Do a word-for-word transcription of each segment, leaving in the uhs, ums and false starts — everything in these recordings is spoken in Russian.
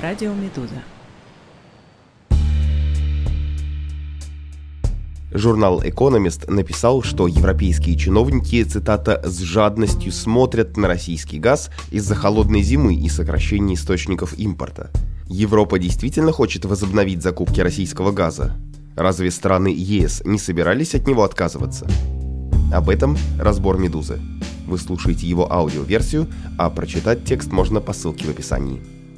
Радио Медуза. Журнал «Экономист» написал, что европейские чиновники, цитата, «с жадностью смотрят на российский газ из-за холодной зимы и сокращения источников импорта». Европа действительно хочет возобновить закупки российского газа? Разве страны ЕС не собирались от него отказываться? Об этом разбор «Медузы». Вы слушаете его аудиоверсию, а прочитать текст можно по ссылке в описании.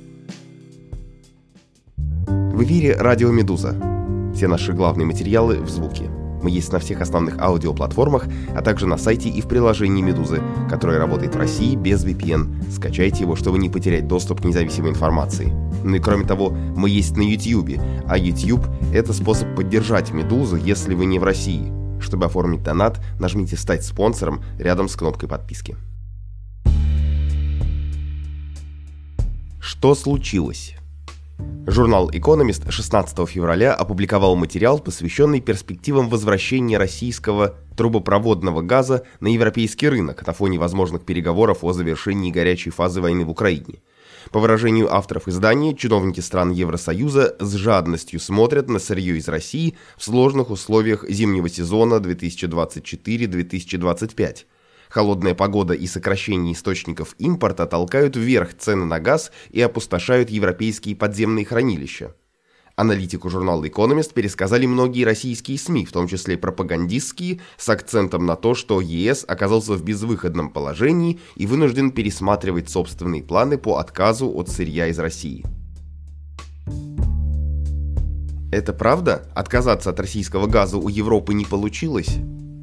В эфире радио «Медуза». Все наши главные материалы в звуке. Мы есть на всех основных аудиоплатформах, а также на сайте и в приложении «Медузы», которое работает в России без ви пи эн. Скачайте его, чтобы не потерять доступ к независимой информации. Ну и кроме того, мы есть на YouTube, а YouTube – это способ поддержать «Медузу», если вы не в России. Чтобы оформить донат, нажмите «Стать спонсором» рядом с кнопкой подписки. Что случилось? Журнал «Экономист» шестнадцатого февраля опубликовал материал, посвященный перспективам возвращения российского трубопроводного газа на европейский рынок на фоне возможных переговоров о завершении горячей фазы войны в Украине. По выражению авторов издания, чиновники стран Евросоюза с жадностью смотрят на сырье из России в сложных условиях зимнего сезона две тысячи двадцать четыре - две тысячи двадцать пять. Холодная погода и сокращение источников импорта толкают вверх цены на газ и опустошают европейские подземные хранилища. Аналитику журнала «Экономист» пересказали многие российские СМИ, в том числе пропагандистские, с акцентом на то, что ЕС оказался в безвыходном положении и вынужден пересматривать собственные планы по отказу от сырья из России. Это правда? Отказаться от российского газа у Европы не получилось?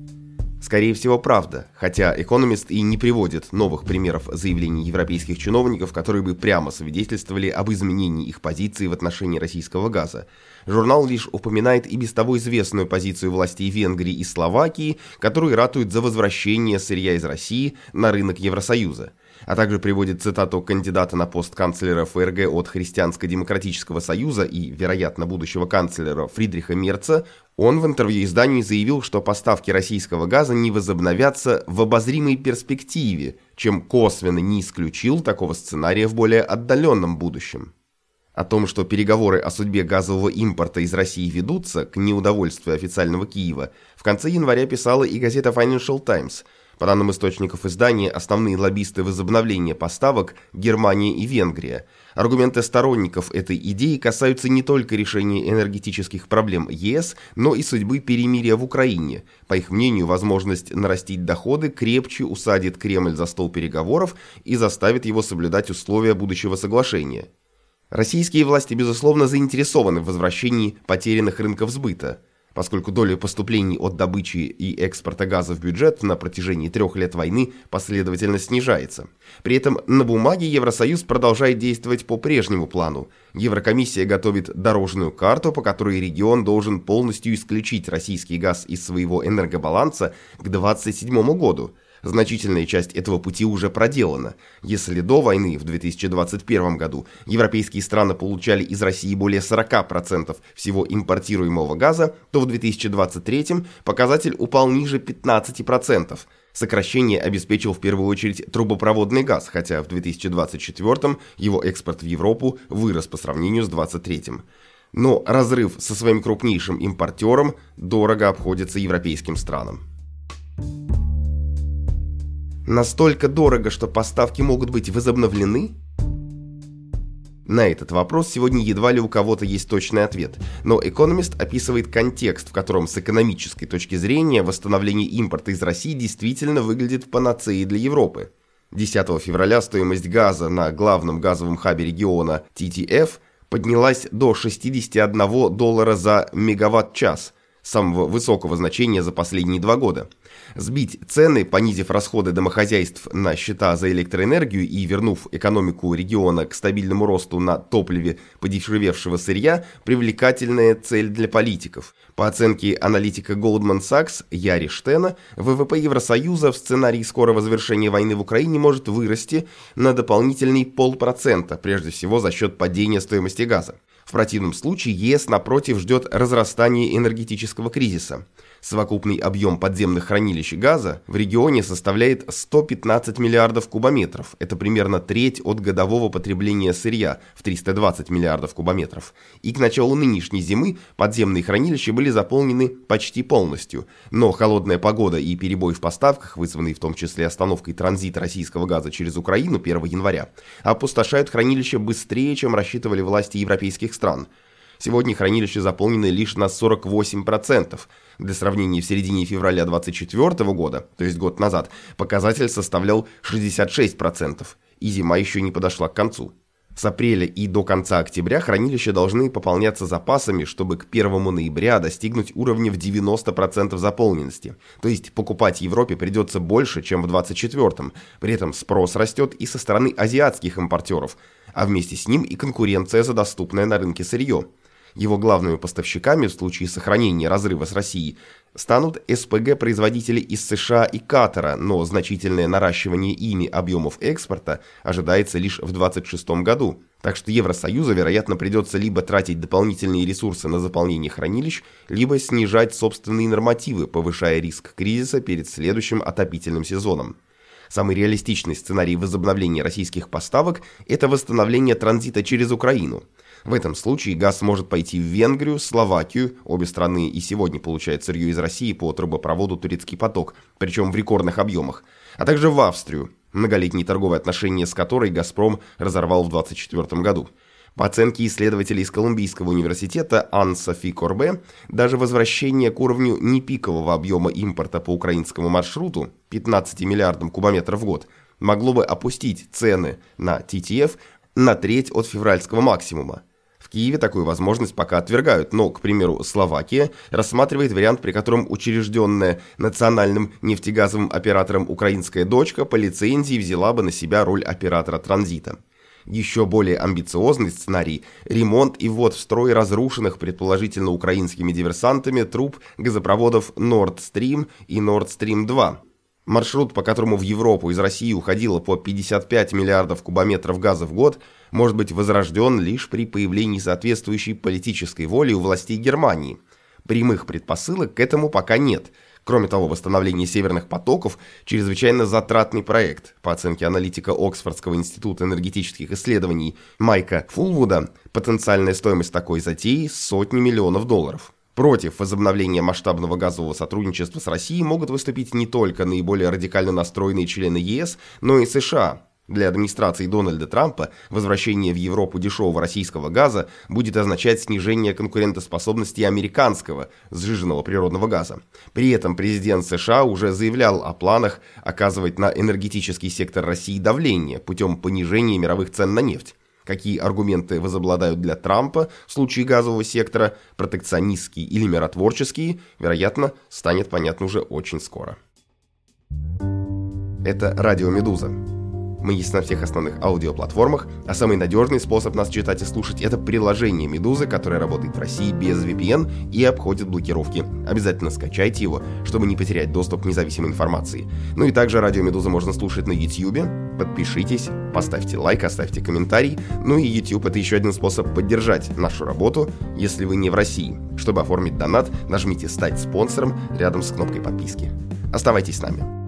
Скорее всего, правда, хотя «Экономист» и не приводит новых примеров заявлений европейских чиновников, которые бы прямо свидетельствовали об изменении их позиции в отношении российского газа. Журнал лишь упоминает и без того известную позицию властей Венгрии и Словакии, которые ратуют за возвращение сырья из России на рынок Евросоюза. А также приводит цитату кандидата на пост канцлера эф эр гэ от Христианско-демократического союза и, вероятно, будущего канцлера Фридриха Мерца. Он в интервью изданию заявил, что поставки российского газа не возобновятся в обозримой перспективе, чем косвенно не исключил такого сценария в более отдаленном будущем. О том, что переговоры о судьбе газового импорта из России ведутся, к неудовольствию официального Киева, в конце января писала и газета Financial Times. По данным источников издания, основные лоббисты возобновления поставок – Германия и Венгрия. Аргументы сторонников этой идеи касаются не только решения энергетических проблем ЕС, но и судьбы перемирия в Украине. По их мнению, возможность нарастить доходы крепче усадит Кремль за стол переговоров и заставит его соблюдать условия будущего соглашения. Российские власти, безусловно, заинтересованы в возвращении потерянных рынков сбыта, поскольку доля поступлений от добычи и экспорта газа в бюджет на протяжении трех лет войны последовательно снижается. При этом на бумаге Евросоюз продолжает действовать по прежнему плану. Еврокомиссия готовит дорожную карту, по которой регион должен полностью исключить российский газ из своего энергобаланса к двадцать седьмому году. Значительная часть этого пути уже проделана. Если до войны в две тысячи двадцать первом году европейские страны получали из России более сорок процентов всего импортируемого газа, то в две тысячи двадцать третьем показатель упал ниже пятнадцати процентов. Сокращение обеспечил в первую очередь трубопроводный газ, хотя в две тысячи двадцать четвёртом его экспорт в Европу вырос по сравнению с две тысячи двадцать третьим. Но разрыв со своим крупнейшим импортером дорого обходится европейским странам. Настолько дорого, что поставки могут быть возобновлены? На этот вопрос сегодня едва ли у кого-то есть точный ответ, но «Экономист» описывает контекст, в котором с экономической точки зрения восстановление импорта из России действительно выглядит панацеей для Европы. десятого февраля стоимость газа на главном газовом хабе региона ти ти эф поднялась до шестидесяти одного доллара за мегаватт-час, самого высокого значения за последние два года. Сбить цены, понизив расходы домохозяйств на счета за электроэнергию и вернув экономику региона к стабильному росту на топливе подешевевшего сырья – привлекательная цель для политиков. По оценке аналитика Goldman Sachs Яри Штена, вэ вэ пэ Евросоюза в сценарии скорого завершения войны в Украине может вырасти на дополнительный полпроцента, прежде всего за счет падения стоимости газа. В противном случае ЕС, напротив, ждет разрастания энергетического кризиса. Совокупный объем подземных хранилищ газа в регионе составляет сто пятнадцать миллиардов кубометров. Это примерно треть от годового потребления сырья в триста двадцать миллиардов кубометров. И к началу нынешней зимы подземные хранилища были заполнены почти полностью. Но холодная погода и перебой в поставках, вызванные в том числе остановкой транзита российского газа через Украину первого января, опустошают хранилища быстрее, чем рассчитывали власти европейских стран. Сегодня хранилища заполнены лишь на сорок восемь процентов. Для сравнения, в середине февраля две тысячи двадцать четвёртого года, то есть год назад, показатель составлял шестьдесят шесть процентов, и зима еще не подошла к концу. С апреля и до конца октября хранилища должны пополняться запасами, чтобы к первому ноября достигнуть уровня в девяносто процентов заполненности. То есть покупать Европе придется больше, чем в двадцать четвёртом. При этом спрос растет и со стороны азиатских импортеров, а вместе с ним и конкуренция за доступное на рынке сырье. Его главными поставщиками в случае сохранения разрыва с Россией станут эс пэ гэ-производители из США и Катара, но значительное наращивание ими объемов экспорта ожидается лишь в две тысячи двадцать шестом году. Так что Евросоюзу, вероятно, придется либо тратить дополнительные ресурсы на заполнение хранилищ, либо снижать собственные нормативы, повышая риск кризиса перед следующим отопительным сезоном. Самый реалистичный сценарий возобновления российских поставок – это восстановление транзита через Украину. В этом случае газ может пойти в Венгрию, Словакию, обе страны и сегодня получают сырье из России по трубопроводу «Турецкий поток», причем в рекордных объемах, а также в Австрию, многолетние торговые отношения с которой «Газпром» разорвал в две тысячи двадцать четвёртом году. По оценке исследователей из Колумбийского университета Анн-Софи Корбе, даже возвращение к уровню непикового объема импорта по украинскому маршруту пятнадцати миллиардам кубометров в год могло бы опустить цены на ти ти эф на треть от февральского максимума. В Киеве такую возможность пока отвергают, но, к примеру, Словакия рассматривает вариант, при котором учрежденная национальным нефтегазовым оператором украинская дочка по лицензии взяла бы на себя роль оператора транзита. Еще более амбициозный сценарий – ремонт и ввод в строй разрушенных, предположительно украинскими диверсантами, труб газопроводов Nord Stream и Nord Stream два. Маршрут, по которому в Европу из России уходило по пятьдесят пять миллиардов кубометров газа в год, может быть возрожден лишь при появлении соответствующей политической воли у властей Германии. Прямых предпосылок к этому пока нет. Кроме того, восстановление северных потоков – чрезвычайно затратный проект. По оценке аналитика Оксфордского института энергетических исследований Майка Фулвуда, потенциальная стоимость такой затеи – сотни миллионов долларов. Против возобновления масштабного газового сотрудничества с Россией могут выступить не только наиболее радикально настроенные члены е эс, но и США. Для администрации Дональда Трампа возвращение в Европу дешевого российского газа будет означать снижение конкурентоспособности американского сжиженного природного газа. При этом президент США уже заявлял о планах оказывать на энергетический сектор России давление путем понижения мировых цен на нефть. Какие аргументы возобладают для Трампа в случае газового сектора, протекционистские или миротворческие, вероятно, станет понятно уже очень скоро. Это Радио Медуза. Мы есть на всех основных аудиоплатформах, а самый надежный способ нас читать и слушать – это приложение Медузы, которое работает в России без ви пи эн и обходит блокировки. Обязательно скачайте его, чтобы не потерять доступ к независимой информации. Ну и также Радио Медуза можно слушать на YouTube. Подпишитесь, поставьте лайк, оставьте комментарий. Ну и YouTube – это еще один способ поддержать нашу работу, если вы не в России. Чтобы оформить донат, нажмите «Стать спонсором» рядом с кнопкой подписки. Оставайтесь с нами.